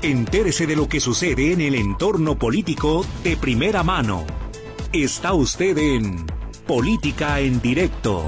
Entérese de lo que sucede en el entorno político de primera mano. Está usted en Política en Directo.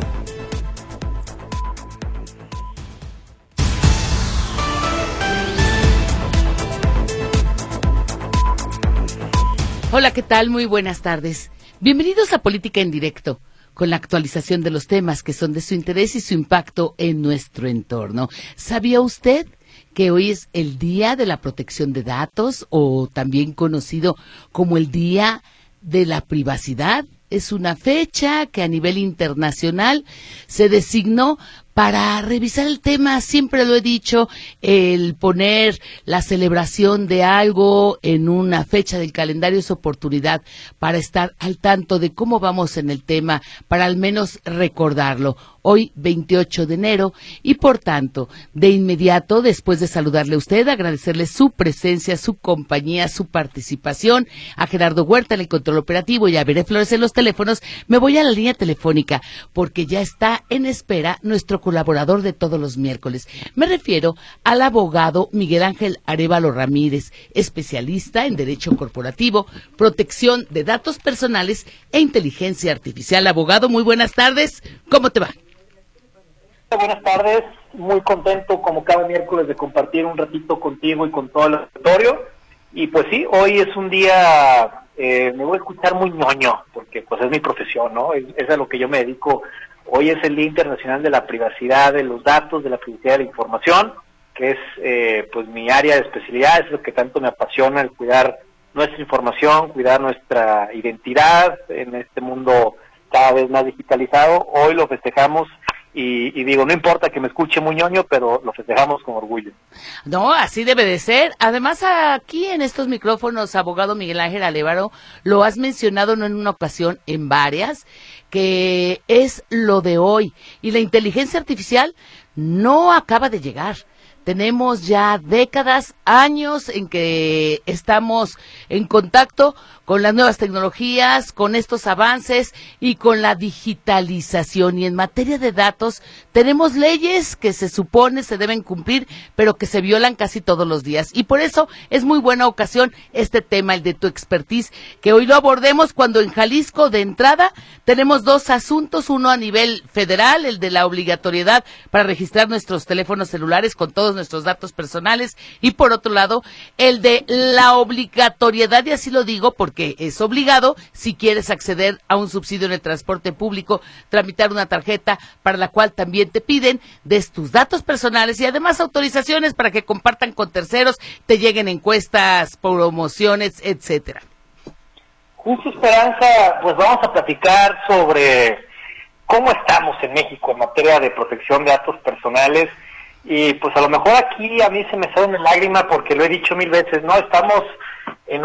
Hola, ¿qué tal? Muy buenas tardes. Bienvenidos a Política en Directo, con la actualización de los temas que son de su interés y su impacto en nuestro entorno. ¿Sabía usted que hoy es el Día de la Protección de Datos, o también conocido como el Día de la Privacidad? Es una fecha que a nivel internacional se designó para revisar el tema. Siempre lo he dicho, el poner la celebración de algo en una fecha del calendario es oportunidad para estar al tanto de cómo vamos en el tema, para al menos recordarlo. Hoy, 28 de enero, y por tanto, de inmediato, después de saludarle a usted, agradecerle su presencia, su compañía, su participación, a Gerardo Huerta en el control operativo y a Veré Flores en los teléfonos, me voy a la línea telefónica, porque ya está en espera nuestro colaborador de todos los miércoles. Me refiero al abogado Miguel Ángel Arévalo Ramírez, especialista en Derecho Corporativo, Protección de Datos Personales e Inteligencia Artificial. Abogado, muy buenas tardes, ¿cómo te va? Buenas tardes, muy contento como cada miércoles de compartir un ratito contigo y con todo el auditorio. Y pues sí, hoy es un día, me voy a escuchar muy ñoño, porque pues es mi profesión, ¿no? Es a lo que yo me dedico. Hoy es el Día Internacional de la Privacidad de los Datos, de la privacidad de la información, que es pues mi área de especialidad, es lo que tanto me apasiona, el cuidar nuestra información, cuidar nuestra identidad en este mundo cada vez más digitalizado. Hoy lo festejamos. Y digo, no importa que me escuche muy ñoño, pero lo festejamos con orgullo. No, así debe de ser. Además, aquí en estos micrófonos, abogado Miguel Ángel Arévalo, lo has mencionado no en una ocasión, en varias, que es lo de hoy. Y la inteligencia artificial no acaba de llegar. Tenemos ya décadas, años en que estamos en contacto con las nuevas tecnologías, con estos avances y con la digitalización. Y en materia de datos tenemos leyes que se supone se deben cumplir, pero que se violan casi todos los días. Y por eso es muy buena ocasión este tema, el de tu expertise, que hoy lo abordemos cuando en Jalisco de entrada tenemos dos asuntos, uno a nivel federal, el de la obligatoriedad para registrar nuestros teléfonos celulares con todos nuestros datos personales, y por otro lado, el de la obligatoriedad, y así lo digo porque es obligado, si quieres acceder a un subsidio en el transporte público, tramitar una tarjeta para la cual también te piden des tus datos personales y además autorizaciones para que compartan con terceros, te lleguen encuestas, promociones, etcétera. Justo, Esperanza, pues vamos a platicar sobre cómo estamos en México en materia de protección de datos personales. Y pues a lo mejor aquí a mí se me sale una lágrima porque lo he dicho mil veces, ¿no? Estamos en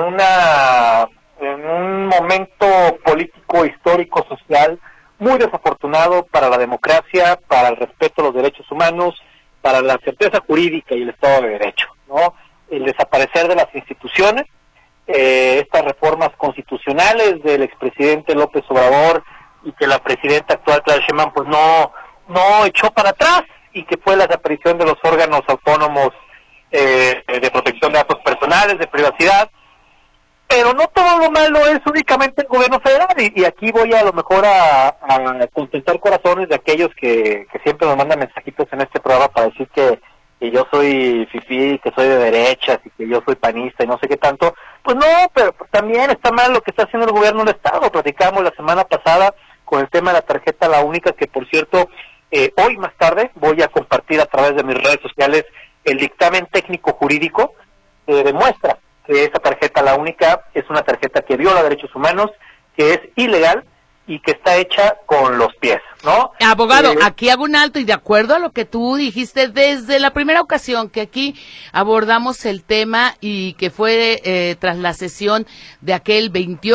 un momento político, histórico, social muy desafortunado para la democracia, para el respeto a los derechos humanos, para la certeza jurídica y el Estado de Derecho, ¿no? El desaparecer de las instituciones, estas reformas constitucionales del expresidente López Obrador y que la presidenta actual, Claudia Sheinbaum, pues no echó para atrás, y que fue la desaparición de los órganos autónomos de protección de datos personales, de privacidad. Pero no todo lo malo es únicamente el gobierno federal, y aquí voy a lo mejor a contentar corazones de aquellos que siempre nos mandan mensajitos en este programa para decir que yo soy fifí, que soy de derechas y que yo soy panista y no sé qué tanto. Pues no, pero también está mal lo que está haciendo el gobierno del Estado. Platicamos la semana pasada con el tema de la tarjeta La Única, que por cierto, hoy más tarde voy a compartir a través de mis redes sociales el dictamen técnico jurídico que demuestra que esa tarjeta La Única es una tarjeta que viola derechos humanos, que es ilegal y que está hecha con los pies, ¿no? Abogado, aquí hago un alto y de acuerdo a lo que tú dijiste desde la primera ocasión que aquí abordamos el tema y que fue tras la sesión de aquel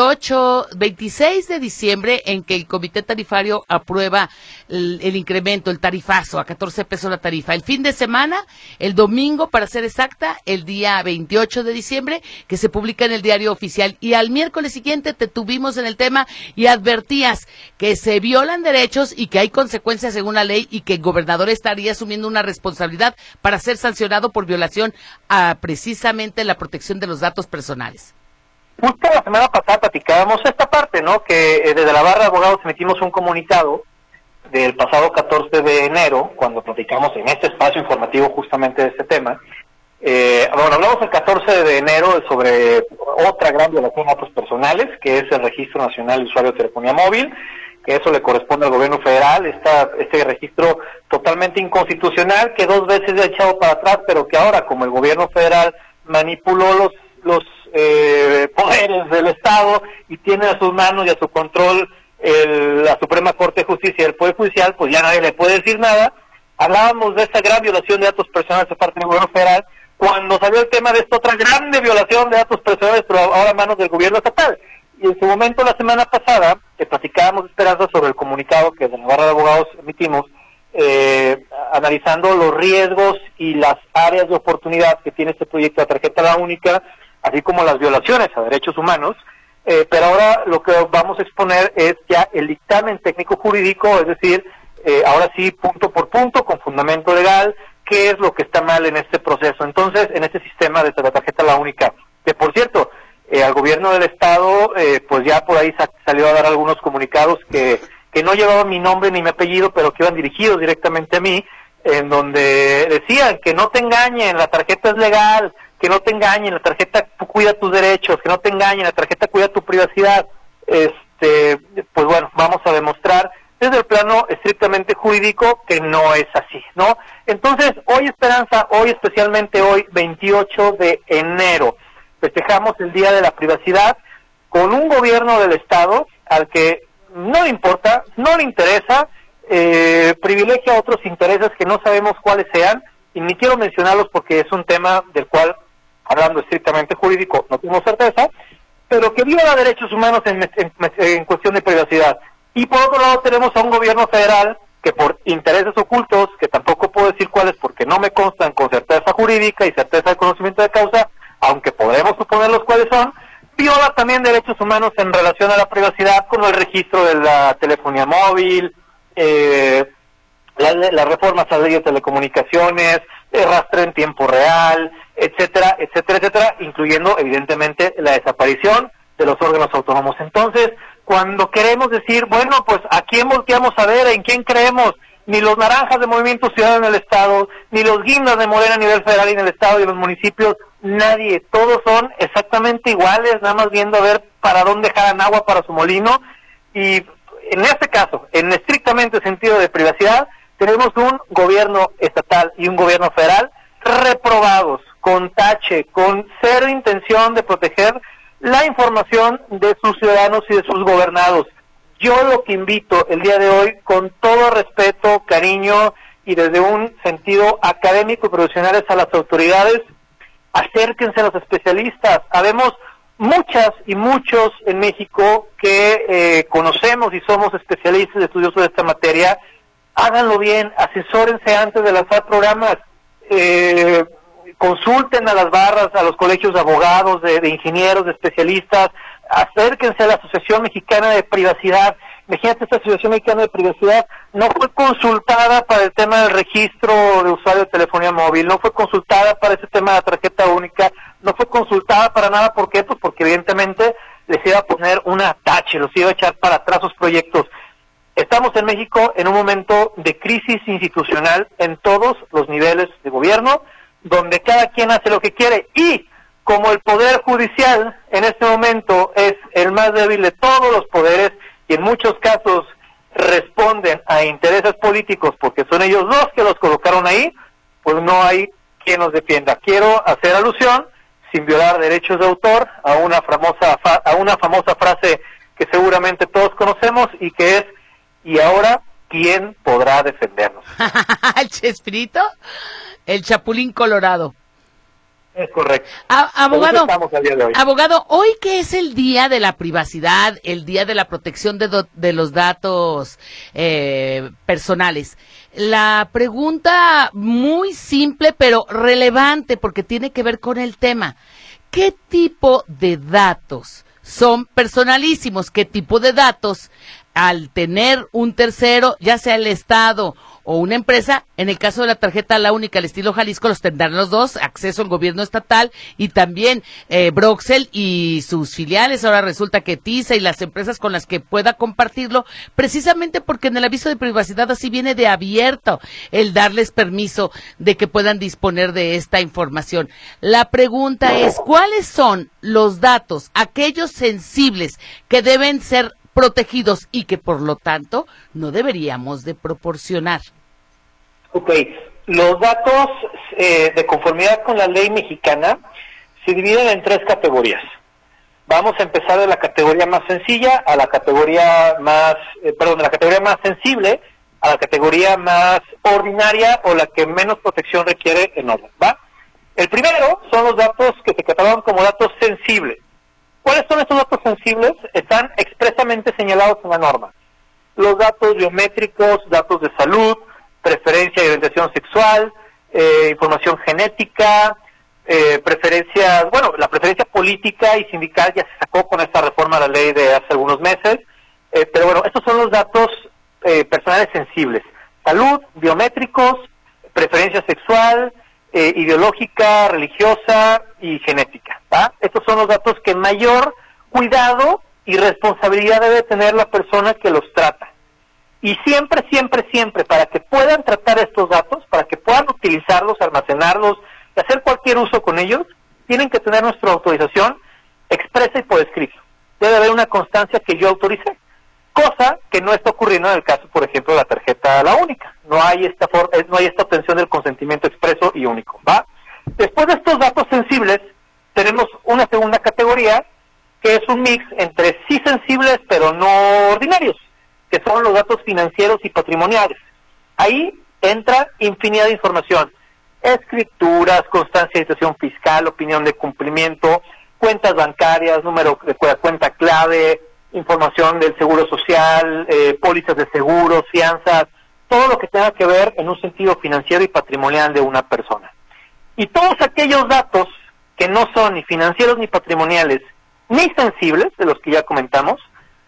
26 de diciembre en que el Comité Tarifario aprueba el incremento, el tarifazo, a 14 pesos la tarifa. El fin de semana, el domingo para ser exacta, el día 28 de diciembre, que se publica en el Diario Oficial, y al miércoles siguiente te tuvimos en el tema y advertías que se violan derechos y que hay consecuencias según la ley y que el gobernador estaría asumiendo una responsabilidad para ser sancionado por violación a precisamente la protección de los datos personales. Justo la semana pasada platicábamos esta parte, ¿no? Que desde la barra de abogados emitimos un comunicado del pasado 14 de enero, cuando platicamos en este espacio informativo justamente de este tema. Hablamos el 14 de enero sobre otra gran violación de datos personales, que es el Registro Nacional de Usuario de Telefonía Móvil, que eso le corresponde al gobierno federal, este registro totalmente inconstitucional, que 2 veces le ha echado para atrás, pero que ahora, como el gobierno federal manipuló los poderes del Estado y tiene a sus manos y a su control la Suprema Corte de Justicia y el Poder Judicial, pues ya nadie le puede decir nada. Hablábamos de esta gran violación de datos personales de parte del gobierno federal, cuando salió el tema de esta otra grande violación de datos personales, pero ahora a manos del gobierno estatal. Y en su momento, la semana pasada, que platicábamos de Esperanza sobre el comunicado que de la barra de abogados emitimos, analizando los riesgos y las áreas de oportunidad que tiene este proyecto de tarjeta la única, así como las violaciones a derechos humanos, pero ahora lo que vamos a exponer es ya el dictamen técnico jurídico, es decir, ahora sí, punto por punto, con fundamento legal, qué es lo que está mal en este proceso. Entonces, en este sistema de la tarjeta la única, que por cierto, al gobierno del Estado, pues ya por ahí salió a dar algunos comunicados que no llevaban mi nombre ni mi apellido, pero que iban dirigidos directamente a mí, en donde decían que no te engañen, la tarjeta es legal, que no te engañen, la tarjeta cuida tus derechos, que no te engañen, la tarjeta cuida tu privacidad. Pues bueno, vamos a demostrar desde el plano estrictamente jurídico que no es así, ¿no? Entonces, hoy Esperanza, hoy especialmente hoy, 28 de enero, festejamos el Día de la Privacidad con un gobierno del Estado al que no le importa, no le interesa, privilegia otros intereses que no sabemos cuáles sean, y ni quiero mencionarlos porque es un tema del cual, hablando estrictamente jurídico, no tengo certeza, pero que viola derechos humanos en cuestión de privacidad. Y por otro lado tenemos a un gobierno federal que por intereses ocultos, que tampoco puedo decir cuáles porque no me constan con certeza jurídica y certeza de conocimiento de causa, aunque podremos suponerlos cuáles son, viola también derechos humanos en relación a la privacidad, como el registro de la telefonía móvil, las reformas a la ley de telecomunicaciones, el rastreo en tiempo real, etcétera, etcétera, etcétera, incluyendo evidentemente la desaparición de los órganos autónomos. Entonces, cuando queremos decir, bueno, pues ¿a quién volteamos a ver? ¿En quién creemos? Ni los naranjas de Movimiento Ciudadano en el Estado, ni los guindas de Morena a nivel federal y en el Estado y en los municipios, nadie, todos son exactamente iguales, nada más viendo a ver para dónde jalan agua para su molino. Y en este caso, en estrictamente sentido de privacidad, tenemos un gobierno estatal y un gobierno federal reprobados, con tache, con cero intención de proteger la información de sus ciudadanos y de sus gobernados. Yo lo que invito el día de hoy, con todo respeto, cariño y desde un sentido académico y profesional, es a las autoridades: acérquense a los especialistas. Habemos muchas y muchos en México que conocemos y somos especialistas, estudiosos de esta materia. Háganlo bien, asesórense antes de lanzar programas, consulten a las barras, a los colegios de abogados, de ingenieros, de especialistas, acérquense a la Asociación Mexicana de Privacidad. Imagínate, esta Asociación Mexicana de Privacidad no fue consultada para el tema del registro de usuario de telefonía móvil, no fue consultada para ese tema de la tarjeta única, no fue consultada para nada. ¿Por qué? Pues porque evidentemente les iba a poner una tache, los iba a echar para atrás sus proyectos. Estamos en México en un momento de crisis institucional en todos los niveles de gobierno, donde cada quien hace lo que quiere, y como el Poder Judicial en este momento es el más débil de todos los poderes y en muchos casos responden a intereses políticos porque son ellos los que los colocaron ahí, pues no hay quien los defienda. Quiero hacer alusión, sin violar derechos de autor, a una famosa frase que seguramente todos conocemos y que es: ¿y ahora quién podrá defendernos? ¿El Chespirito? El Chapulín Colorado. Es correcto. Abogado, hoy que es el Día de la Privacidad, el Día de la Protección de los datos personales, la pregunta muy simple pero relevante porque tiene que ver con el tema: ¿qué tipo de datos son personalísimos? ¿Qué tipo de datos al tener un tercero, ya sea el Estado o una empresa, en el caso de la tarjeta La Única, al estilo Jalisco, los tendrán los dos, acceso al gobierno estatal y también Broxel y sus filiales. Ahora resulta que TISA y las empresas con las que pueda compartirlo, precisamente porque en el aviso de privacidad así viene de abierto el darles permiso de que puedan disponer de esta información. La pregunta es, ¿cuáles son los datos, aquellos sensibles que deben ser protegidos y que por lo tanto no deberíamos de proporcionar? Ok, los datos de conformidad con la ley mexicana se dividen en 3 categorías. Vamos a empezar de la categoría más sencilla a la categoría más, de la categoría más sensible a la categoría más ordinaria o la que menos protección requiere en orden, ¿va? El primero son los datos que se catalogan como datos sensibles. ¿Cuáles son estos datos sensibles? Están expresamente señalados en la norma. Los datos biométricos, datos de salud, preferencia y orientación sexual, información genética, preferencias, la preferencia política y sindical ya se sacó con esta reforma a la ley de hace algunos meses, pero bueno, estos son los datos personales sensibles: salud, biométricos, preferencia sexual, ideológica, religiosa y genética, ¿va? Estos son los datos que mayor cuidado y responsabilidad debe tener la persona que los trata. Y siempre, para que puedan tratar estos datos, para que puedan utilizarlos, almacenarlos y hacer cualquier uso con ellos, tienen que tener nuestra autorización expresa y por escrito. Debe haber una constancia que yo autoricé, cosa que no está ocurriendo en el caso, por ejemplo, de la tarjeta La Única. No hay esta obtención del consentimiento expreso y único, ¿va? Después de estos datos sensibles, tenemos una segunda categoría, que es un mix entre sí sensibles, pero no ordinarios, que son los datos financieros y patrimoniales. Ahí entra infinidad de información: escrituras, constancia de situación fiscal, opinión de cumplimiento, cuentas bancarias, número de cuenta clave, información del seguro social, pólizas de seguros, fianzas, todo lo que tenga que ver en un sentido financiero y patrimonial de una persona. Y todos aquellos datos que no son ni financieros ni patrimoniales, ni sensibles, de los que ya comentamos,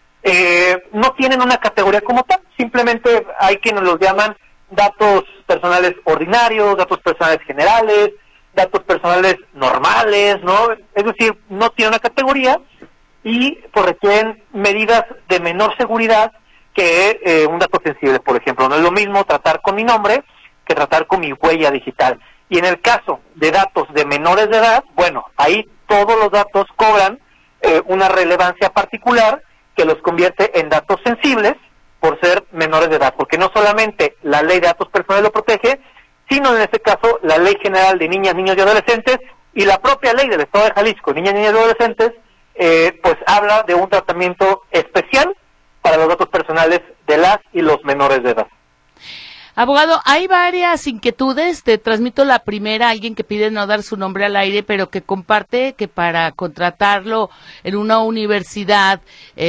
no tienen una categoría como tal. Simplemente hay quienes los llaman datos personales ordinarios, datos personales generales, datos personales normales, ¿no? Es decir, no tiene una categoría y pues requieren medidas de menor seguridad que un dato sensible, por ejemplo. No es lo mismo tratar con mi nombre que tratar con mi huella digital. Y en el caso de datos de menores de edad, bueno, ahí todos los datos cobran una relevancia particular que los convierte en datos sensibles por ser menores de edad, porque no solamente la ley de datos personales lo protege, sino en este caso la Ley General de Niñas, Niños y Adolescentes y la propia ley del Estado de Jalisco, Niñas, Niños y Adolescentes, pues habla de un tratamiento especial para los datos personales de las y los menores de edad. Abogado, hay varias inquietudes. Te transmito la primera: alguien que pide no dar su nombre al aire, pero que comparte que para contratarlo en una universidad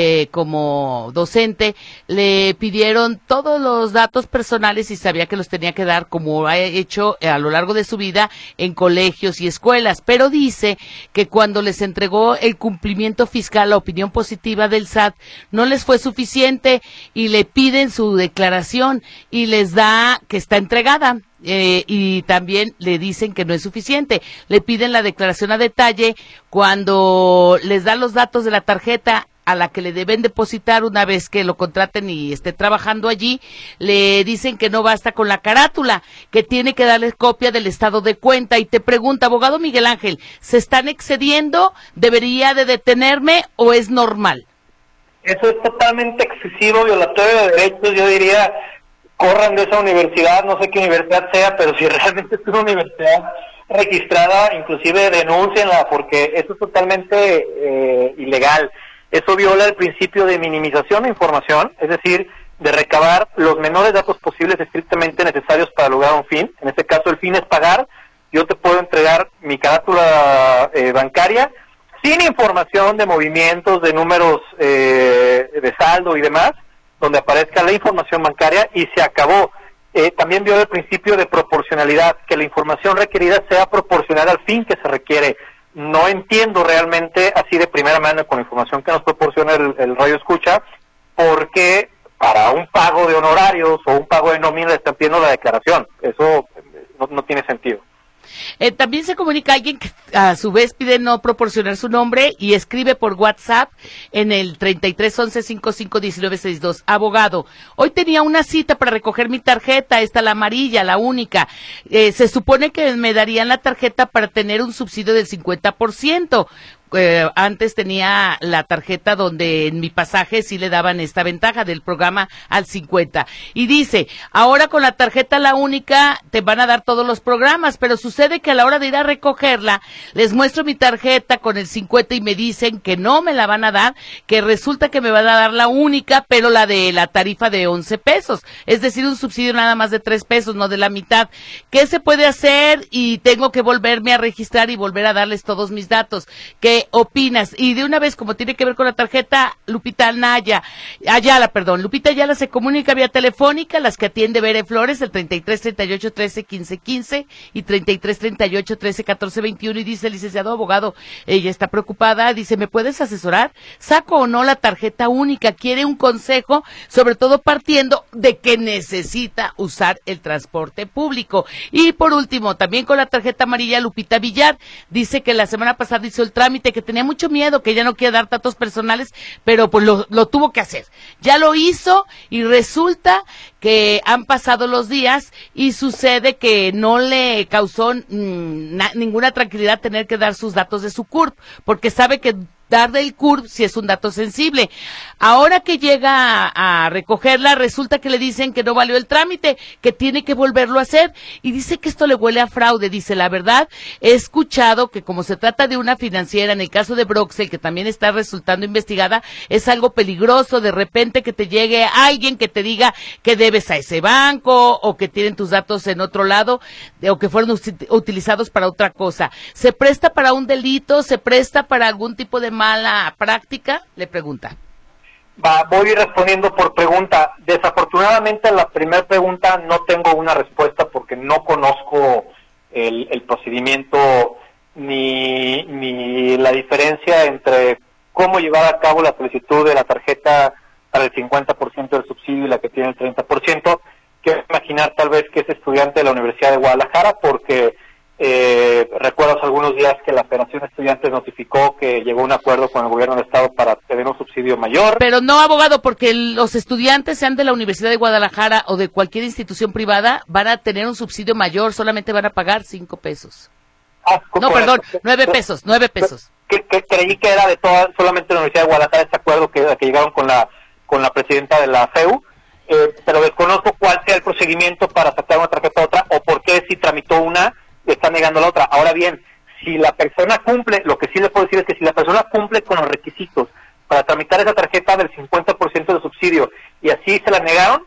como docente, le pidieron todos los datos personales y sabía que los tenía que dar, como ha hecho a lo largo de su vida en colegios y escuelas, pero dice que cuando les entregó el cumplimiento fiscal, la opinión positiva del SAT, no les fue suficiente y le piden su declaración y les da que está entregada, y también le dicen que no es suficiente. Le piden la declaración a detalle. Cuando les dan los datos de la tarjeta a la que le deben depositar una vez que lo contraten y esté trabajando allí, le dicen que no basta con la carátula, que tiene que darles copia del estado de cuenta. Y te pregunta, abogado Miguel Ángel, ¿se están excediendo? ¿Debería de detenerme o es normal? Eso es totalmente excesivo, violatorio de derechos. Yo diría, corran de esa universidad, no sé qué universidad sea, pero si realmente es una universidad registrada, inclusive denúncienla, porque eso es totalmente ilegal. Eso viola el principio de minimización de información, es decir, de recabar los menores datos posibles estrictamente necesarios para lograr un fin. En este caso el fin es pagar. Yo te puedo entregar mi carátula bancaria sin información de movimientos, de números de saldo y demás, donde aparezca la información bancaria y se acabó. También viola el principio de proporcionalidad, que la información requerida sea proporcional al fin que se requiere. No entiendo realmente, así de primera mano, con la información que nos proporciona el radio escucha, porque para un pago de honorarios o un pago de nómina le están pidiendo la declaración. Eso no tiene sentido. También se comunica alguien que a su vez pide no proporcionar su nombre y escribe por WhatsApp en el 3311-551962. Abogado, hoy tenía una cita para recoger mi tarjeta, esta la amarilla, la única. Se supone que me darían la tarjeta para tener un subsidio del 50%. Antes tenía la tarjeta donde en mi pasaje sí le daban esta ventaja del programa al 50. Y dice, ahora con la tarjeta la única te van a dar todos los programas, pero sucede que a la hora de ir a recogerla, les muestro mi tarjeta con el 50 y me dicen que no me la van a dar, que resulta que me van a dar la única, pero la de la tarifa de 11 pesos. Es decir, un subsidio nada más de 3 pesos, no de la mitad. ¿Qué se puede hacer? Y tengo que volverme a registrar y volver a darles todos mis datos. ¿Qué opinas? Y de una vez, como tiene que ver con la tarjeta, Lupita Ayala se comunica vía telefónica, las que atiende Bere Flores, el 3338-13-1515 y 3338-13-1421, y dice, licenciado abogado, ella está preocupada, dice, ¿me puedes asesorar? ¿Saco o no la tarjeta única? Quiere un consejo, sobre todo partiendo de que necesita usar el transporte público. Y por último, también con la tarjeta amarilla, Lupita Villar, dice que la semana pasada hizo el trámite, que tenía mucho miedo, que ya no quiere dar datos personales, pero pues lo tuvo que hacer. Ya lo hizo y resulta que han pasado los días y sucede que no le causó ninguna tranquilidad tener que dar sus datos de su CURP, porque sabe que dar del CURP si es un dato sensible. Ahora que llega a recogerla, resulta que le dicen que no valió el trámite, que tiene que volverlo a hacer, y dice que esto le huele a fraude. Dice, la verdad, he escuchado que como se trata de una financiera, en el caso de Broxel, que también está resultando investigada, es algo peligroso, de repente que te llegue alguien que te diga que debes a ese banco, o que tienen tus datos en otro lado, o que fueron utilizados para otra cosa. ¿Se presta para un delito? ¿Se presta para algún tipo de mala práctica? Le pregunta. Voy a ir respondiendo por pregunta. Desafortunadamente, a la primera pregunta no tengo una respuesta porque no conozco el procedimiento ni la diferencia entre cómo llevar a cabo la solicitud de la tarjeta para el 50% del subsidio y la que tiene el 30%. Quiero imaginar tal vez que es estudiante de la Universidad de Guadalajara, porque recuerdo hace algunos días que la Federación de Estudiantes notificó que llegó a un acuerdo con el gobierno del estado para tener un subsidio mayor. Pero no, abogado, porque los estudiantes, sean de la Universidad de Guadalajara o de cualquier institución privada, van a tener un subsidio mayor, solamente van a pagar 5 pesos. No, perdón, 9 pesos, 9 pesos. Que creí que era de solamente la Universidad de Guadalajara este acuerdo que llegaron con la presidenta de la FEU, pero desconozco cuál sea el procedimiento para sacar una tarjeta a otra, o por qué si tramitó una está negando la otra. Ahora bien, si la persona cumple, lo que sí le puedo decir es que si la persona cumple con los requisitos para tramitar esa tarjeta del 50% de subsidio y así se la negaron,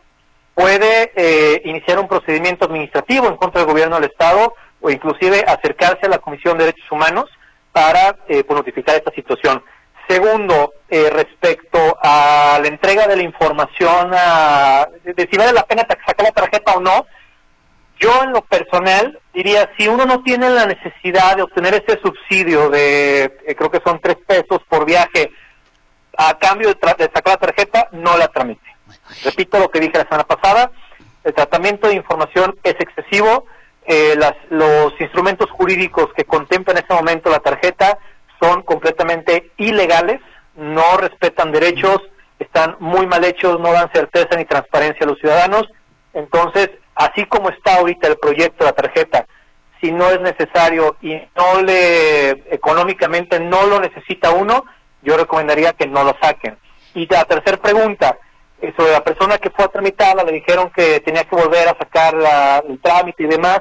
puede iniciar un procedimiento administrativo en contra del gobierno del estado, o inclusive acercarse a la Comisión de Derechos Humanos para notificar esta situación. Segundo, respecto a la entrega de la información de si vale la pena sacar la tarjeta o no, yo en lo personal diría, si uno no tiene la necesidad de obtener ese subsidio de, creo que son 3 pesos por viaje, a cambio de sacar la tarjeta, no la tramite. Repito lo que dije la semana pasada, el tratamiento de información es excesivo, los instrumentos jurídicos que contemplan en este momento la tarjeta son completamente ilegales, no respetan derechos, están muy mal hechos, no dan certeza ni transparencia a los ciudadanos. Entonces, así como está ahorita el proyecto de la tarjeta, si no es necesario y económicamente no lo necesita uno, yo recomendaría que no lo saquen. Y la tercera pregunta, sobre la persona que fue a tramitarla, le dijeron que tenía que volver a sacar el trámite y demás.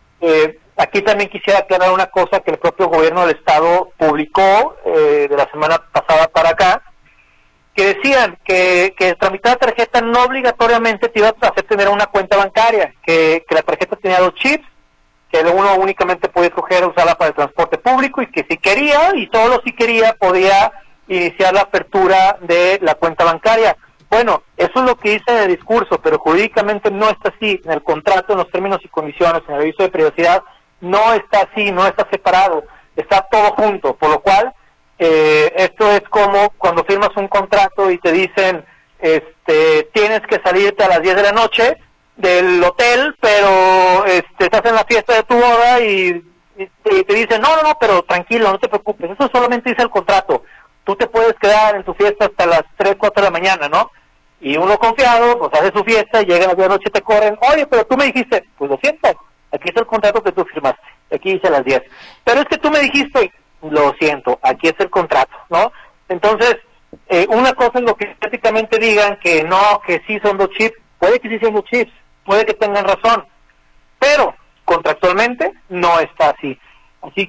Aquí también quisiera aclarar una cosa que el propio gobierno del estado publicó de la semana pasada para acá, que decían que tramitar la tarjeta no obligatoriamente te iba a hacer tener una cuenta bancaria, que la tarjeta tenía 2 chips, que uno únicamente podía escoger usarla para el transporte público y que si quería, y solo si quería, podía iniciar la apertura de la cuenta bancaria. Bueno, eso es lo que dice en el discurso, pero jurídicamente no está así. En el contrato, en los términos y condiciones, en el aviso de privacidad, no está así, no está separado, está todo junto, por lo cual esto es como cuando firmas un contrato y te dicen tienes que salirte a las 10 de la noche del hotel, pero estás en la fiesta de tu boda y te dicen, no, pero tranquilo, no te preocupes, eso solamente dice el contrato, tú te puedes quedar en tu fiesta hasta las 3, 4 de la mañana, ¿no? Y uno confiado, pues hace su fiesta, y llega a las 10 de la noche y te corren, oye, pero tú me dijiste, pues lo siento, aquí está el contrato que tú firmaste, aquí dice a las 10, pero es que tú me dijiste, lo siento, aquí es el contrato, ¿no? Entonces, una cosa es lo que prácticamente digan, que no, que sí son 2 chips, puede que sí sean 2 chips, puede que tengan razón, pero contractualmente no está así. Así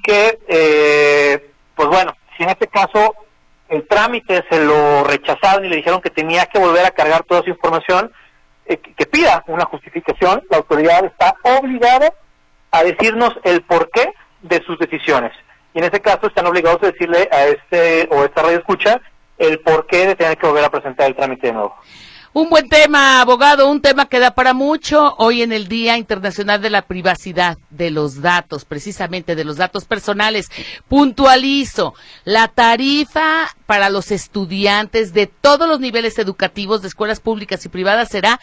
que, pues bueno, si en este caso el trámite se lo rechazaron y le dijeron que tenía que volver a cargar toda su información, que pida una justificación, la autoridad está obligada a decirnos el porqué de sus decisiones. Y en este caso están obligados a decirle a esta radio escucha el porqué de tener que volver a presentar el trámite de nuevo. Un buen tema, abogado, un tema que da para mucho hoy en el Día Internacional de la Privacidad de los Datos, precisamente de los datos personales. Puntualizo, la tarifa para los estudiantes de todos los niveles educativos de escuelas públicas y privadas será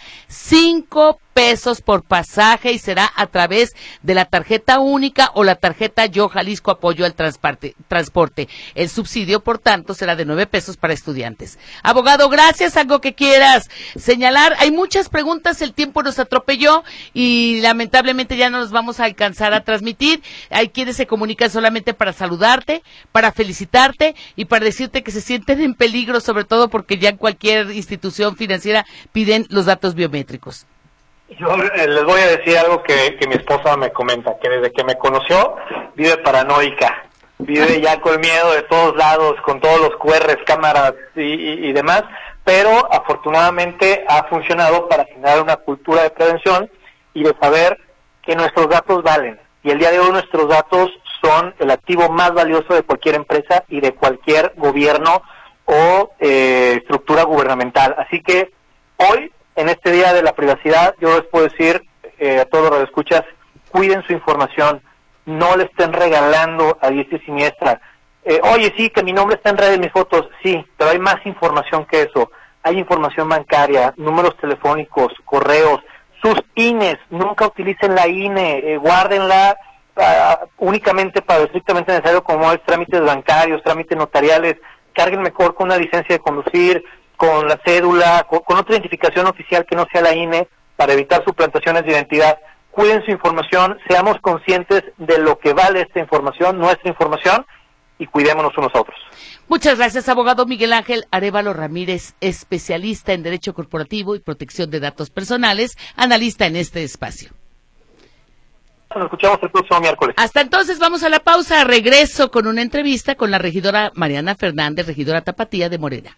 5 pesos por pasaje y será a través de la tarjeta única o la tarjeta Yo Jalisco Apoyo al Transporte. El subsidio, por tanto, será de 9 pesos para estudiantes. Abogado, gracias. ¿Algo que quieras señalar? Hay muchas preguntas, el tiempo nos atropelló y lamentablemente ya no nos vamos a alcanzar a transmitir. Hay quienes se comunican solamente para saludarte, para felicitarte y para decirte que se sienten en peligro, sobre todo porque ya en cualquier institución financiera piden los datos biométricos. Yo les voy a decir algo que mi esposa me comenta, que desde que me conoció vive paranoica, vive ya con miedo de todos lados, con todos los QRs, cámaras y demás, pero afortunadamente ha funcionado para generar una cultura de prevención y de saber que nuestros datos valen. Y el día de hoy nuestros datos son el activo más valioso de cualquier empresa y de cualquier gobierno o estructura gubernamental. Así que hoy, en este Día de la Privacidad, yo les puedo decir a todos los radioescuchas, cuiden su información, no le estén regalando a diestra y siniestra. Oye, sí, que mi nombre está en redes, mis fotos, sí, pero hay más información que eso. Hay información bancaria, números telefónicos, correos, sus INES, nunca utilicen la INE, guárdenla únicamente para lo estrictamente necesario, como es trámites bancarios, trámites notariales, carguen mejor con una licencia de conducir, con la cédula, con otra identificación oficial que no sea la INE, para evitar suplantaciones de identidad. Cuiden su información, seamos conscientes de lo que vale esta información, nuestra información, y cuidémonos unos a otros. Muchas gracias, abogado Miguel Ángel Arévalo Ramírez, especialista en Derecho Corporativo y Protección de Datos Personales, analista en este espacio. Nos escuchamos el próximo miércoles. Hasta entonces vamos a la pausa, regreso con una entrevista con la regidora Mariana Fernández, regidora tapatía de Morena.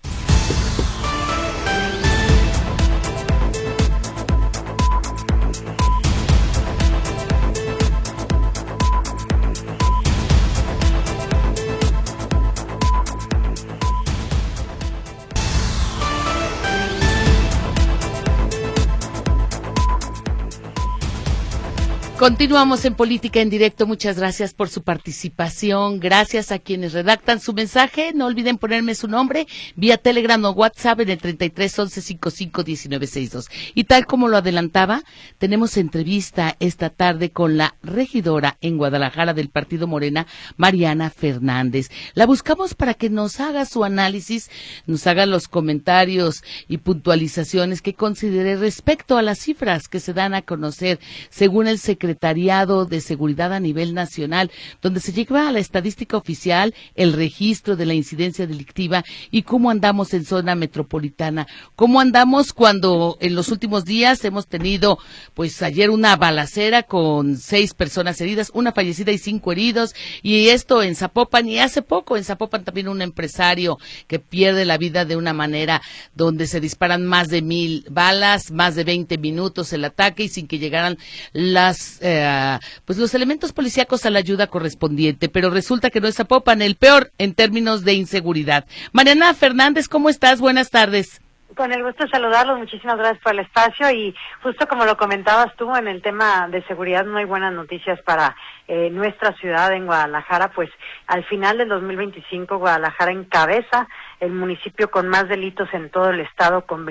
Continuamos en Política en Directo. Muchas gracias por su participación. Gracias a quienes redactan su mensaje. No olviden ponerme su nombre vía Telegram o WhatsApp en el 33 11 55 19 62. Y tal como lo adelantaba, tenemos entrevista esta tarde con la regidora en Guadalajara del Partido Morena, Mariana Fernández. La buscamos para que nos haga su análisis, nos haga los comentarios y puntualizaciones que considere respecto a las cifras que se dan a conocer según el Secretariado de Seguridad a nivel nacional, donde se lleva a la estadística oficial, el registro de la incidencia delictiva y cómo andamos en zona metropolitana, cómo andamos cuando en los últimos días hemos tenido, pues ayer una balacera con 6 personas heridas, una fallecida y 5 heridos, y esto en Zapopan, y hace poco en Zapopan también un empresario que pierde la vida de una manera donde se disparan más de 1,000 balas, más de 20 minutos el ataque y sin que llegaran pues los elementos policíacos a la ayuda correspondiente, pero resulta que no es Zapopan el peor en términos de inseguridad. Mariana Fernández, ¿cómo estás? Buenas tardes. Con el gusto de saludarlos, muchísimas gracias por el espacio y justo como lo comentabas tú en el tema de seguridad no hay buenas noticias para nuestra ciudad en Guadalajara, pues al final del 2025 Guadalajara encabeza el municipio con más delitos en todo el estado, con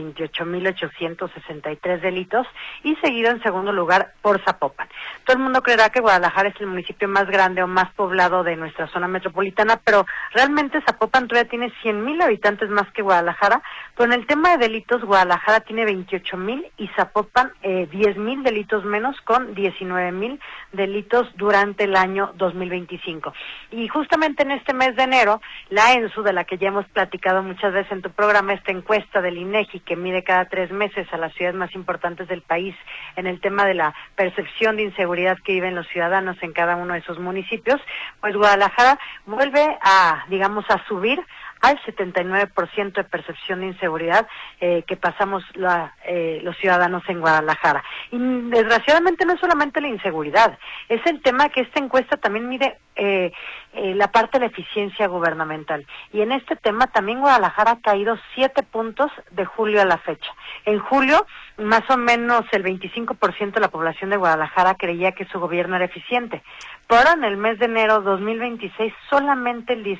28,863 delitos, y seguido en segundo lugar por Zapopan. Todo el mundo creerá que Guadalajara es el municipio más grande o más poblado de nuestra zona metropolitana, pero realmente Zapopan todavía tiene 100,000 habitantes más que Guadalajara. Pero en el tema de delitos, Guadalajara tiene 28,000 y Zapopan 10,000 delitos menos, con 19,000 delitos durante el año 2025. Y justamente en este mes de enero, la ENSU, de la que ya hemos platicado muchas veces en tu programa, esta encuesta del INEGI que mide cada 3 meses a las ciudades más importantes del país en el tema de la percepción de inseguridad que viven los ciudadanos en cada uno de esos municipios, pues Guadalajara vuelve a, digamos, a subir al 79% de percepción de inseguridad que pasamos los ciudadanos en Guadalajara. Y desgraciadamente no es solamente la inseguridad, es el tema que esta encuesta también mide la parte de la eficiencia gubernamental. Y en este tema también Guadalajara ha caído 7 puntos de julio a la fecha. En julio, más o menos el 25% de la población de Guadalajara creía que su gobierno era eficiente. Pero en el mes de enero 2026, solamente el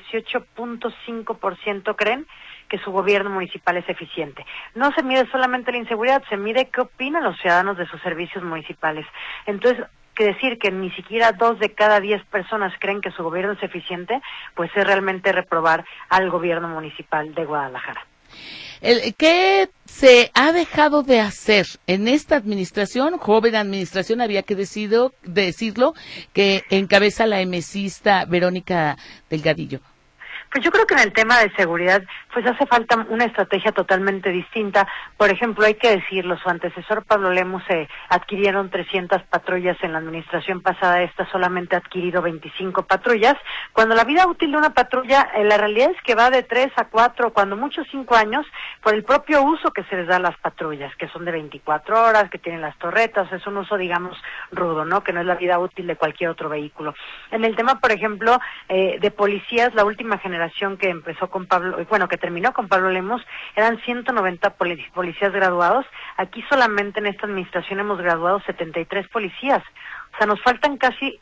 18.5% creen que su gobierno municipal es eficiente. No se mide solamente la inseguridad, se mide qué opinan los ciudadanos de sus servicios municipales. Entonces, que decir que ni siquiera 2 de cada 10 personas creen que su gobierno es eficiente, pues es realmente reprobar al gobierno municipal de Guadalajara. ¿Qué se ha dejado de hacer en esta administración, joven administración, había que decirlo, que encabeza la emesista Verónica Delgadillo? Pues yo creo que en el tema de seguridad, pues hace falta una estrategia totalmente distinta. Por ejemplo, hay que decirlo, su antecesor Pablo Lemus adquirieron 300 patrullas en la administración pasada, esta solamente ha adquirido 25 patrullas, cuando la vida útil de una patrulla, la realidad es que va de 3 a 4, cuando mucho 5 años, por el propio uso que se les da a las patrullas, que son de 24 horas, que tienen las torretas, es un uso, digamos, rudo, ¿no? Que no es la vida útil de cualquier otro vehículo. En el tema, por ejemplo, de policías, la última generación que empezó con Pablo, bueno, que terminó con Pablo Lemus, eran 190 policías graduados. Aquí solamente en esta administración hemos graduado 73 policías. O sea, nos faltan casi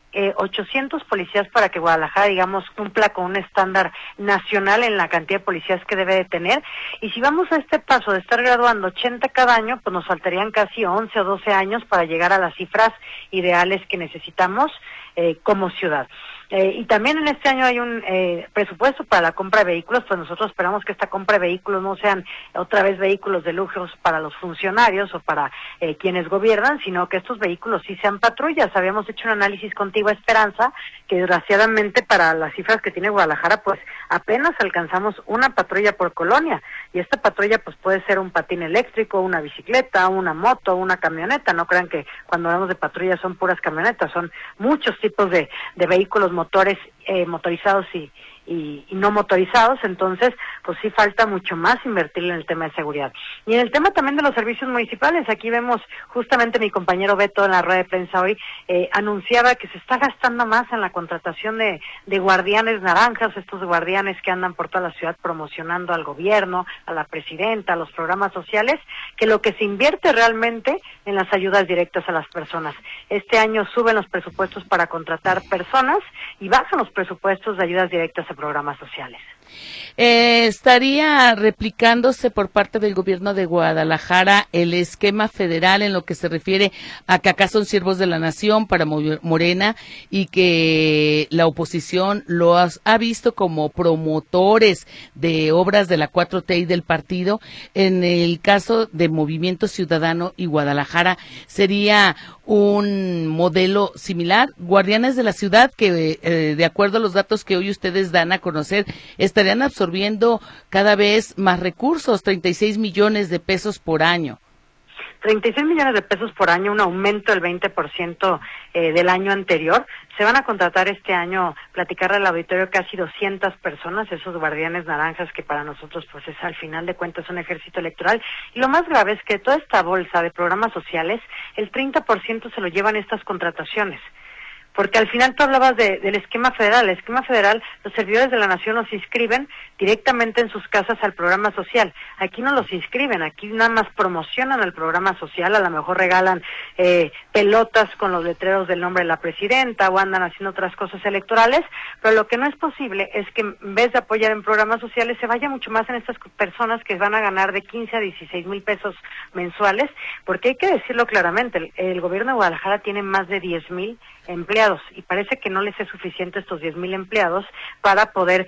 800 policías para que Guadalajara, digamos, cumpla con un estándar nacional en la cantidad de policías que debe de tener. Y si vamos a este paso de estar graduando 80 cada año, pues nos faltarían casi 11 o 12 años para llegar a las cifras ideales que necesitamos como ciudad. Y también en este año hay un presupuesto para la compra de vehículos, pues nosotros esperamos que esta compra de vehículos no sean otra vez vehículos de lujos para los funcionarios o para quienes gobiernan, sino que estos vehículos sí sean patrullas. Habíamos hecho un análisis contigo, Esperanza, que desgraciadamente para las cifras que tiene Guadalajara, pues apenas alcanzamos una patrulla por colonia, y esta patrulla pues puede ser un patín eléctrico, una bicicleta, una moto, una camioneta. No crean que cuando hablamos de patrullas son puras camionetas, son muchos tipos de vehículos motorizados y no motorizados. Entonces pues sí falta mucho más invertir en el tema de seguridad. Y en el tema también de los servicios municipales, aquí vemos justamente mi compañero Beto en la rueda de prensa hoy, anunciaba que se está gastando más en la contratación de guardianes naranjas, estos guardianes que andan por toda la ciudad promocionando al gobierno, a la presidenta, a los programas sociales, que lo que se invierte realmente en las ayudas directas a las personas. Este año suben los presupuestos para contratar personas y bajan los presupuestos de ayudas directas a programas sociales. ¿Estaría replicándose por parte del gobierno de Guadalajara el esquema federal en lo que se refiere a que acá son siervos de la nación para Morena y que la oposición los ha visto como promotores de obras de la 4T y del partido? En el caso de Movimiento Ciudadano y Guadalajara, ¿sería un modelo similar? Guardianes de la ciudad que, de acuerdo a los datos que hoy ustedes dan a conocer, estarían absorbiendo cada vez más recursos, 36 millones de pesos por año. 36 millones de pesos por año, un aumento del 20% del año anterior. Se van a contratar este año, platicarle al auditorio, casi 200 personas, esos guardianes naranjas que para nosotros pues es al final de cuentas un ejército electoral. Y lo más grave es que toda esta bolsa de programas sociales, el 30% se lo llevan estas contrataciones. porque al final tú hablabas del esquema federal. El esquema federal, los servidores de la nación los inscriben directamente en sus casas al programa social. Aquí no los inscriben, aquí nada más promocionan el programa social, a lo mejor regalan pelotas con los letreros del nombre de la presidenta o andan haciendo otras cosas electorales, pero lo que no es posible es que en vez de apoyar en programas sociales se vaya mucho más en estas personas que van a ganar de 15 a 16 mil pesos mensuales, porque hay que decirlo claramente, el gobierno de Guadalajara tiene más de 10,000 empleados y parece que no les es suficiente estos 10,000 empleados para poder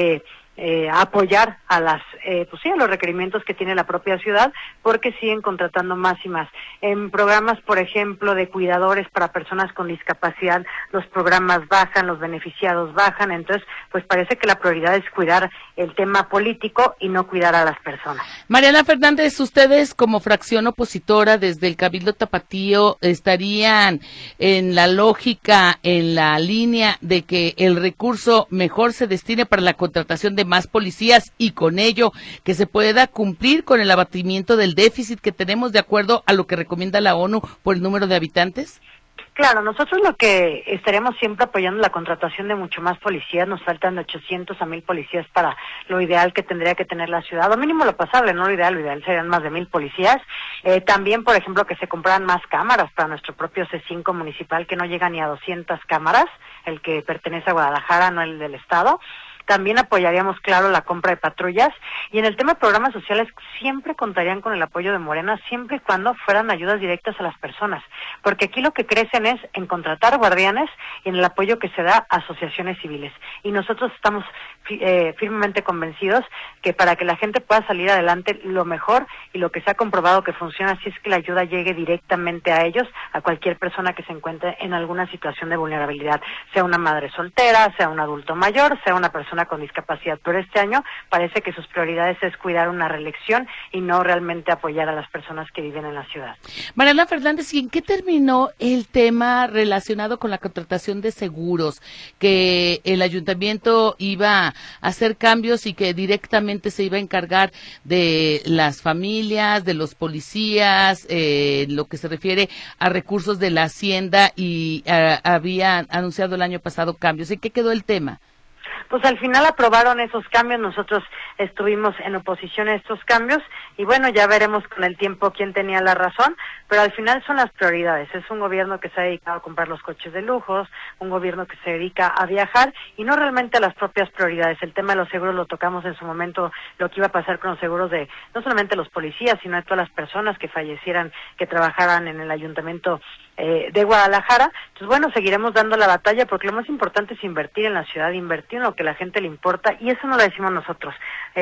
apoyar a a los requerimientos que tiene la propia ciudad, porque siguen contratando más y más. En programas, por ejemplo, de cuidadores para personas con discapacidad, los programas bajan, los beneficiados bajan, entonces pues parece que la prioridad es cuidar el tema político y no cuidar a las personas. Mariana Fernández, ustedes como fracción opositora desde el Cabildo Tapatío estarían en la lógica, en la línea de que el recurso mejor se destine para la contratación de más policías y con ello que se pueda cumplir con el abatimiento del déficit que tenemos de acuerdo a lo que recomienda la ONU por el número de habitantes? Claro, nosotros lo que estaríamos siempre apoyando la contratación de mucho más policías. Nos faltan de 800 a 1,000 policías para lo ideal que tendría que tener la ciudad, o mínimo lo pasable, no lo ideal serían más de 1,000 policías. También, por ejemplo, que se compraran más cámaras para nuestro propio C5 municipal, que no llega ni a 200 cámaras, el que pertenece a Guadalajara, no el del estado. También apoyaríamos, claro, la compra de patrullas, y en el tema de programas sociales siempre contarían con el apoyo de Morena, siempre y cuando fueran ayudas directas a las personas, porque aquí lo que crecen es en contratar guardianes y en el apoyo que se da a asociaciones civiles, y nosotros estamos firmemente convencidos que para que la gente pueda salir adelante, lo mejor y lo que se ha comprobado que funciona así es que la ayuda llegue directamente a ellos, a cualquier persona que se encuentre en alguna situación de vulnerabilidad, sea una madre soltera, sea un adulto mayor, sea una persona con discapacidad. Pero este año parece que sus prioridades es cuidar una reelección y no realmente apoyar a las personas que viven en la ciudad. Mariana Fernández, ¿y en qué terminó el tema relacionado con la contratación de seguros? Que el ayuntamiento iba a hacer cambios y que directamente se iba a encargar de las familias, de los policías, lo que se refiere a recursos de la hacienda, y había anunciado el año pasado cambios. ¿En qué quedó el tema? Pues al final aprobaron esos cambios, nosotros estuvimos en oposición a estos cambios y bueno, ya veremos con el tiempo quién tenía la razón, pero al final son las prioridades. Es un gobierno que se ha dedicado a comprar los coches de lujos, un gobierno que se dedica a viajar y no realmente a las propias prioridades. El tema de los seguros lo tocamos en su momento, lo que iba a pasar con los seguros de no solamente los policías, sino de todas las personas que fallecieran, que trabajaran en el ayuntamiento de Guadalajara. Entonces, bueno, seguiremos dando la batalla porque lo más importante es invertir en la ciudad, invertir en lo que a la gente le importa, y eso no lo decimos nosotros.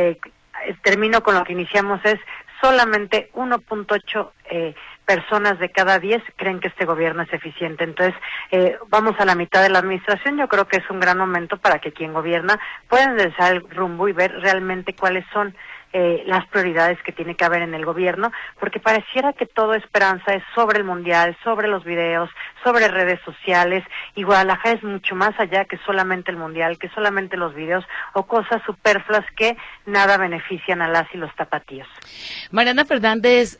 Termino con lo que iniciamos, es solamente 1.8 personas de cada 10 creen que este gobierno es eficiente. Entonces, vamos a la mitad de la administración. Yo creo que es un gran momento para que quien gobierna pueda enderezar el rumbo y ver realmente cuáles son las prioridades que tiene que haber en el gobierno, porque pareciera que todo esperanza es sobre el mundial, sobre los videos, sobre redes sociales, y Guadalajara es mucho más allá que solamente el mundial, que solamente los videos o cosas superfluas que nada benefician a las y los tapatíos. Mariana Fernández,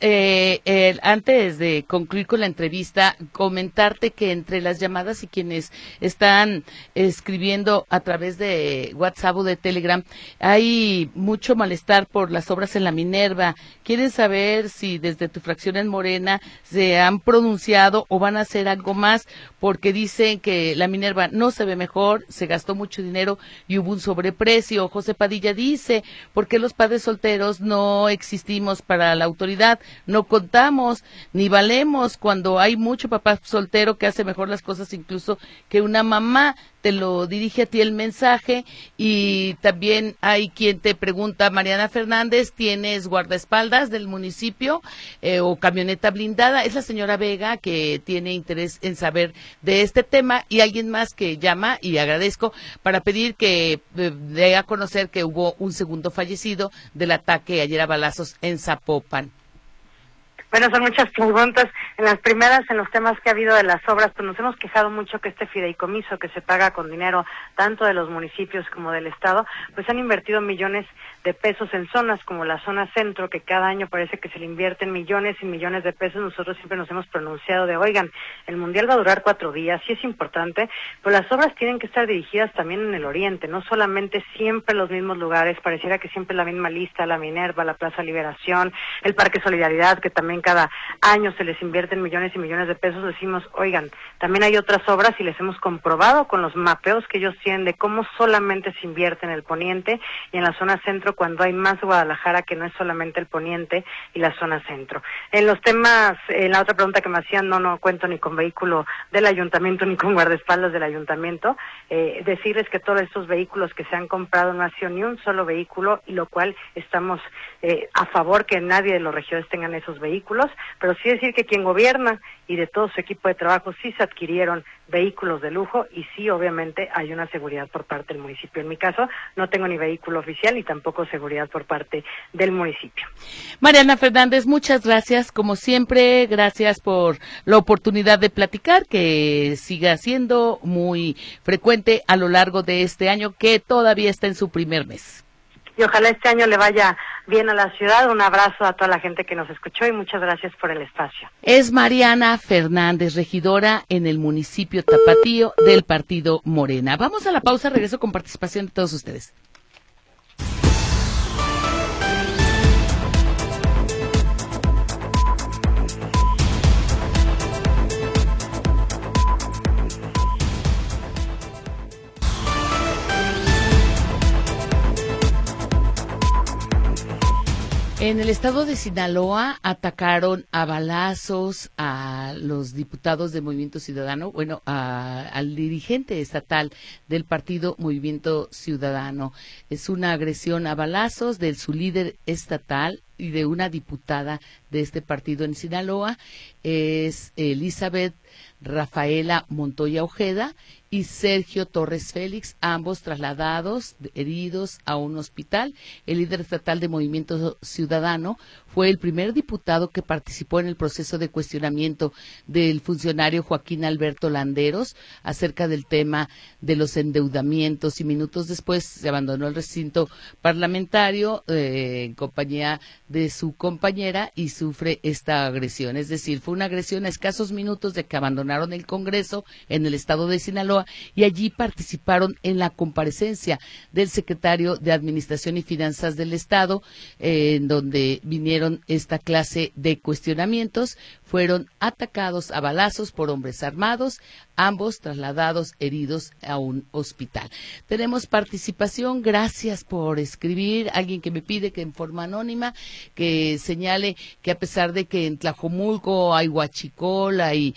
antes de concluir con la entrevista, comentarte que entre las llamadas y quienes están escribiendo a través de WhatsApp o de Telegram, hay mucho malestar por las obras en la Minerva. Quieren saber si desde tu fracción en Morena se han pronunciado o van a hacer algo más, porque dicen que la Minerva no se ve mejor, se gastó mucho dinero y hubo un sobreprecio. José Padilla dice, ¿por qué los padres solteros no existimos para la autoridad? No contamos ni valemos cuando hay mucho papá soltero que hace mejor las cosas incluso que una mamá. Te lo dirige a ti el mensaje. Y también hay quien te pregunta, Mariana Fernández, ¿tienes guardaespaldas del municipio o camioneta blindada? Es la señora Vega que tiene interés en saber de este tema, y alguien más que llama, y agradezco, para pedir que dé a conocer que hubo un segundo fallecido del ataque ayer a balazos en Zapopan. Bueno, son muchas preguntas. En las primeras, en los temas que ha habido de las obras, pues nos hemos quejado mucho que este fideicomiso que se paga con dinero tanto de los municipios como del Estado, pues han invertido millones de pesos en zonas como la zona centro, que cada año parece que se le invierten millones y millones de pesos. Nosotros siempre nos hemos pronunciado de, oigan, el Mundial va a durar 4 días, sí es importante, pero las obras tienen que estar dirigidas también en el oriente, no solamente siempre los mismos lugares, pareciera que siempre la misma lista, la Minerva, la Plaza Liberación, el Parque Solidaridad, que también cada año se les invierten millones y millones de pesos. Decimos, oigan, también hay otras obras y les hemos comprobado con los mapeos que ellos tienen de cómo solamente se invierte en el poniente y en la zona centro, cuando hay más Guadalajara que no es solamente el poniente y la zona centro. En los temas, en la otra pregunta que me hacían, no cuento ni con vehículo del ayuntamiento ni con guardaespaldas del ayuntamiento. Decirles que todos estos vehículos que se han comprado no ha sido ni un solo vehículo, y lo cual estamos a favor que nadie de los regidores tengan esos vehículos, pero sí decir que quien gobierna y de todo su equipo de trabajo sí se adquirieron vehículos de lujo, y sí, obviamente, hay una seguridad por parte del municipio. En mi caso, no tengo ni vehículo oficial ni tampoco seguridad por parte del municipio. Mariana Fernández, muchas gracias, como siempre, gracias por la oportunidad de platicar, que siga siendo muy frecuente a lo largo de este año, que todavía está en su primer mes. Y ojalá este año le vaya bien a la ciudad. Un abrazo a toda la gente que nos escuchó y muchas gracias por el espacio. Es Mariana Fernández, regidora en el municipio Tapatío del Partido Morena. Vamos a la pausa, regreso con participación de todos ustedes. En el estado de Sinaloa atacaron a balazos a los diputados del Movimiento Ciudadano, al dirigente estatal del partido Movimiento Ciudadano. Es una agresión a balazos de su líder estatal y de una diputada de este partido en Sinaloa, es Elizabeth Rafaela Montoya Ojeda y Sergio Torres Félix, ambos trasladados heridos a un hospital. El líder estatal de Movimiento Ciudadano fue el primer diputado que participó en el proceso de cuestionamiento del funcionario Joaquín Alberto Landeros acerca del tema de los endeudamientos, y minutos después se abandonó el recinto parlamentario en compañía de su compañera y sufre esta agresión. Es decir, fue una agresión a escasos minutos de que abandonaron el Congreso en el estado de Sinaloa, y allí participaron en la comparecencia del secretario de Administración y Finanzas del Estado, en donde vinieron esta clase de cuestionamientos. Fueron atacados a balazos por hombres armados, ambos trasladados heridos a un hospital. Tenemos participación, gracias por escribir. Alguien que me pide que en forma anónima que señale que a pesar de que en Tlajomulco hay huachicol, hay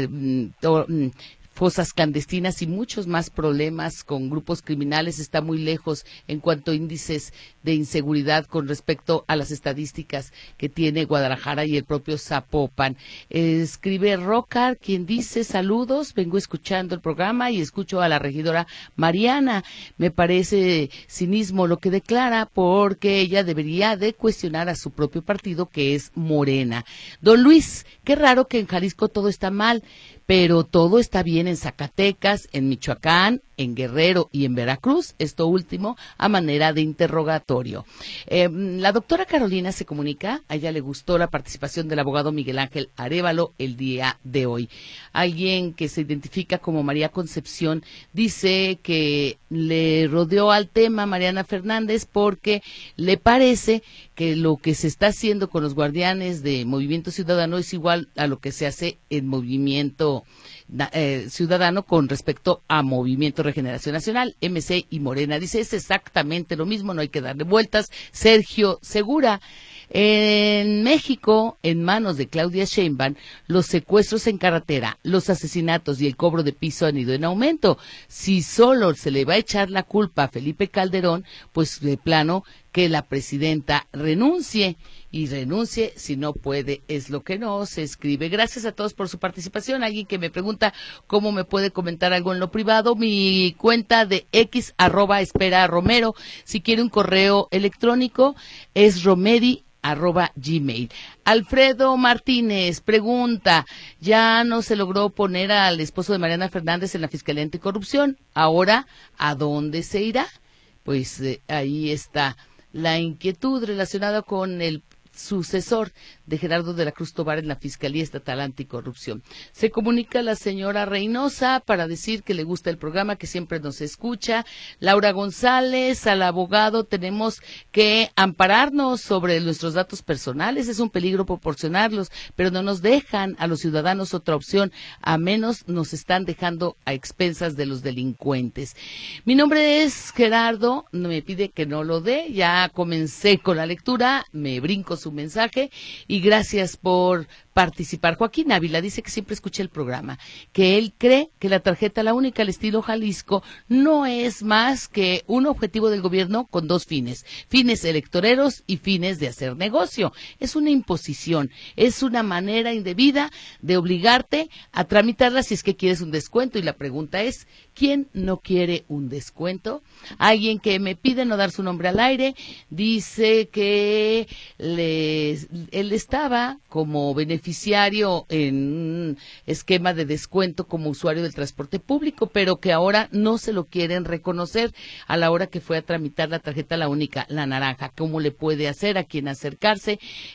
fosas clandestinas y muchos más problemas con grupos criminales, está muy lejos en cuanto a índices de inseguridad con respecto a las estadísticas que tiene Guadalajara y el propio Zapopan. Escribe Rocar, quien dice: saludos, vengo escuchando el programa y escucho a la regidora Mariana. Me parece cinismo lo que declara, porque ella debería de cuestionar a su propio partido, que es Morena. Don Luis, qué raro que en Jalisco todo está mal, pero todo está bien en Zacatecas, en Michoacán, en Guerrero y en Veracruz, esto último a manera de interrogatorio. La doctora Carolina se comunica, a ella le gustó la participación del abogado Miguel Ángel Arévalo el día de hoy. Alguien que se identifica como María Concepción dice que le rodeó al tema Mariana Fernández porque le parece que lo que se está haciendo con los guardianes de Movimiento Ciudadano es igual a lo que se hace en Movimiento Ciudadano con respecto a Movimiento Regeneración Nacional, MC y Morena. Dice, es exactamente lo mismo, no hay que darle vueltas. Sergio Segura: en México, en manos de Claudia Sheinbaum, los secuestros en carretera, los asesinatos y el cobro de piso han ido en aumento. Si solo se le va a echar la culpa a Felipe Calderón, pues de plano que la presidenta renuncie. Y renuncie si no puede, es lo que no se escribe. Gracias a todos por su participación. Alguien que me pregunta cómo me puede comentar algo en lo privado, mi cuenta de X @espera_romero. Si quiere un correo electrónico es romeri@gmail. Alfredo Martínez pregunta, ya no se logró poner al esposo de Mariana Fernández en la Fiscalía Anticorrupción, ahora ¿a dónde se irá? Pues ahí está la inquietud relacionada con el sucesor de Gerardo de la Cruz Tobar en la Fiscalía Estatal Anticorrupción. Se comunica la señora Reynosa para decir que le gusta el programa, que siempre nos escucha. Laura González, al abogado, tenemos que ampararnos sobre nuestros datos personales, es un peligro proporcionarlos, pero no nos dejan a los ciudadanos otra opción, a menos nos están dejando a expensas de los delincuentes. Mi nombre es Gerardo, me pide que no lo dé, ya comencé con la lectura, me brinco su mensaje y gracias por participar. Joaquín Ávila dice que siempre escucha el programa, que él cree que la tarjeta La Única al estilo Jalisco no es más que un objetivo del gobierno con dos fines electoreros y fines de hacer negocio. Es una imposición, es una manera indebida de obligarte a tramitarla si es que quieres un descuento, y la pregunta es, ¿quién no quiere un descuento? Alguien que me pide no dar su nombre al aire, dice que él estaba como beneficiario en un esquema de descuento como usuario del transporte público, pero que ahora no se lo quieren reconocer a la hora que fue a tramitar la tarjeta La Única, la naranja. ¿Cómo le puede hacer? ¿A quién acercarse?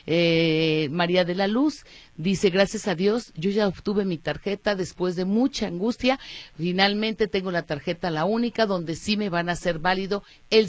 María de la Luz dice, gracias a Dios, yo ya obtuve mi tarjeta después de mucha angustia. Finalmente tengo la tarjeta La Única, donde sí me van a hacer válido el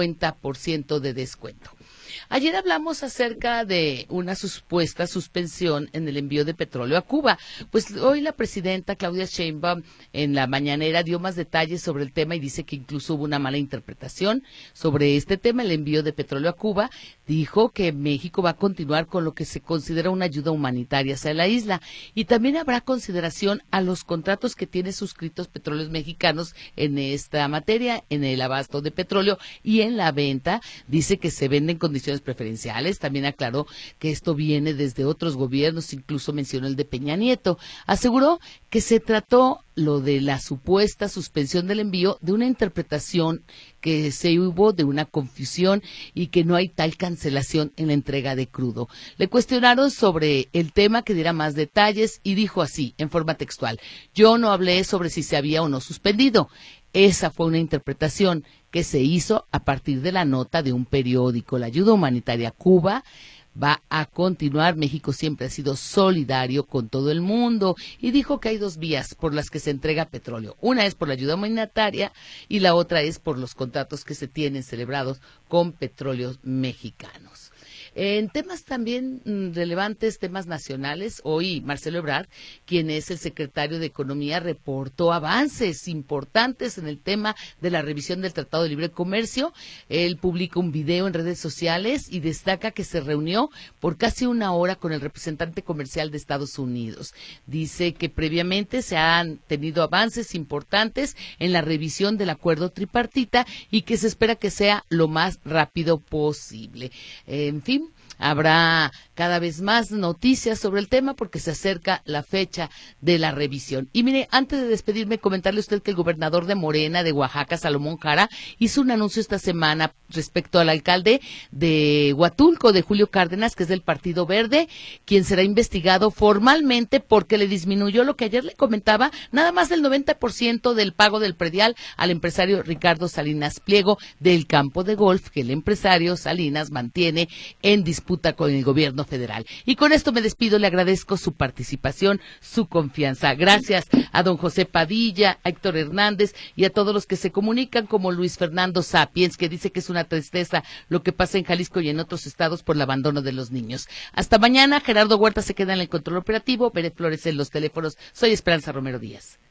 50% de descuento. Ayer hablamos acerca de una supuesta suspensión en el envío de petróleo a Cuba. Pues hoy la presidenta Claudia Sheinbaum en la mañanera dio más detalles sobre el tema y dice que incluso hubo una mala interpretación sobre este tema, el envío de petróleo a Cuba. Dijo que México va a continuar con lo que se considera una ayuda humanitaria hacia la isla, y también habrá consideración a los contratos que tiene suscritos Petróleos Mexicanos en esta materia, en el abasto de petróleo y en la venta. Dice que se venden condiciones preferenciales. También aclaró que esto viene desde otros gobiernos, incluso mencionó el de Peña Nieto. Aseguró que se trató lo de la supuesta suspensión del envío de una interpretación que se hubo, de una confusión, y que no hay tal cancelación en la entrega de crudo. Le cuestionaron sobre el tema, que diera más detalles, y dijo así, en forma textual: yo no hablé sobre si se había o no suspendido. Esa fue una interpretación que se hizo a partir de la nota de un periódico. La ayuda humanitaria a Cuba va a continuar. México siempre ha sido solidario con todo el mundo, y dijo que hay dos vías por las que se entrega petróleo. Una es por la ayuda humanitaria y la otra es por los contratos que se tienen celebrados con Petróleos Mexicanos. En temas también relevantes, temas nacionales, hoy Marcelo Ebrard, quien es el secretario de Economía, reportó avances importantes en el tema de la revisión del Tratado de Libre Comercio. Él publica un video en redes sociales y destaca que se reunió por casi una hora con el representante comercial de Estados Unidos. Dice que previamente se han tenido avances importantes en la revisión del acuerdo tripartita y que se espera que sea lo más rápido posible. En fin, habrá cada vez más noticias sobre el tema porque se acerca la fecha de la revisión. Y mire, antes de despedirme, comentarle a usted que el gobernador de Morena, de Oaxaca, Salomón Jara, hizo un anuncio esta semana respecto al alcalde de Huatulco, de Julio Cárdenas, que es del Partido Verde, quien será investigado formalmente porque le disminuyó, lo que ayer le comentaba, nada más del 90% del pago del predial al empresario Ricardo Salinas Pliego del campo de golf que el empresario Salinas mantiene en disputa con el gobierno federal. Y con esto me despido, le agradezco su participación, su confianza. Gracias a don José Padilla, a Héctor Hernández y a todos los que se comunican, como Luis Fernando Sapiens, que dice que es una tristeza lo que pasa en Jalisco y en otros estados por el abandono de los niños. Hasta mañana. Gerardo Huerta se queda en el control operativo, Beret Flores en los teléfonos. Soy Esperanza Romero Díaz.